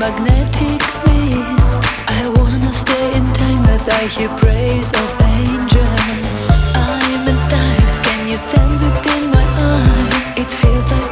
magnetic mist. I wanna stay in time that I hear praise of angels. I'm enticed, can you sense it in my eyes? It feels like